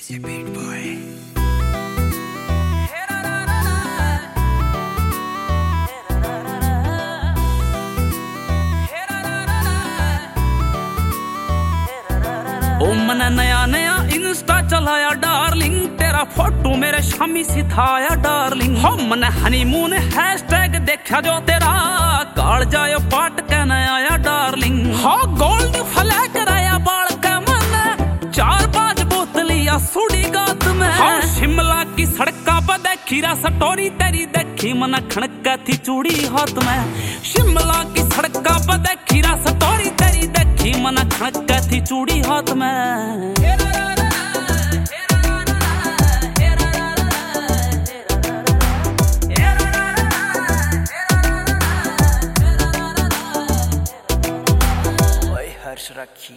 Say beat boy. ओ मैंने नया नया इंस्टा चलाया डार्लिंग, तेरा फोटो मेरे शामी सिखाया डार्लिंग। हो मैंने हनीमून हैशटैग देखा जो तेरा, काल जायो पाट कहना आया डार्लिंग। हो गोल्ड फ्लैग कराया बाल का मैंने, 4-5 बोतलियां सुड़ी गात में। हो शिमला की सड़का पर देखी रा स्टोरी तेरी, देखी मना खड़का थी चूड़ी हाथ में। शिमला की सड़का पर देखी रा स्टोरी तेरी, देखी मना खड़का थी चूड़ी हाथ में। हर्ष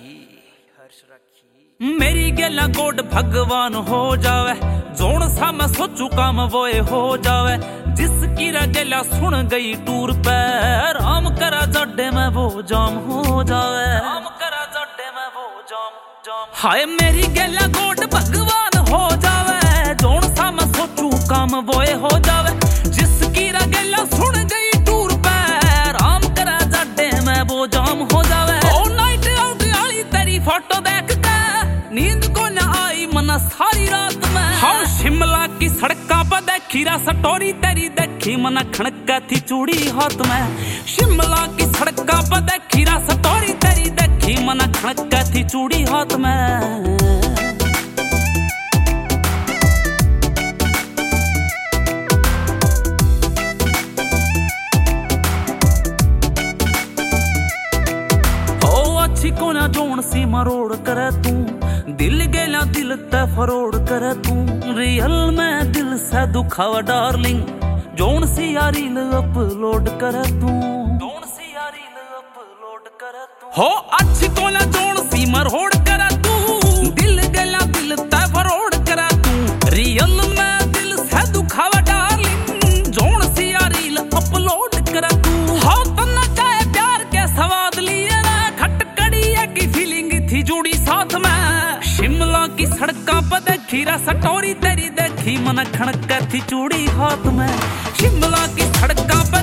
रखी मेरी गेला गोड भगवान हो जावे, जोन सा मैं सोचू काम वोए हो जावे। जिसकी गेला सुन गई टूर पे, राम करा जड्डे में वो जाम हो जावे। राम करा जड्डे में वो जाम हाय मेरी गेला गोड भगवान हो जावे, जोन सा मैं सोचू काम वोए हो जावे। जिसकी गेला सुन गई टूर पे, राम करा जड्डे में वो जाम हो जावे। फोटो देख के नींद को न आई मना सारी रात में। हाँ शिमला की सड़का पर देखी रा स्टोरी तेरी, देखी मना खड़का थी चूड़ी हाथ में। शिमला की सड़का पर देखी रा स्टोरी तेरी, देखी मना खड़का थी चूड़ी हाथ में। को ना जोन सी मरोड़ करे तू, दिल गेला दिल ते फरोड़ करे तू। रियल में दिल से दुखावा डार्लिंग, जोन सी यारी अपलोड करे तू। जोन सी यारी अपलोड करे तू। हो अच्छी को ना जोन सी मरोड़ करे तू, दिल गेला दिल ते फरोड़ करे तू। रियल में दिल से दुखावा डार्लिंग, जोन सी यारी अपलोड करे तू। हो तना चाहे प्यार के सवाद लिए की फीलिंग थी जुड़ी साथ में। शिमला की सड़का पर देखी रा स्टोरी तेरी, देखी मन खड़का थी चूड़ी हाथ में। शिमला की सड़का पर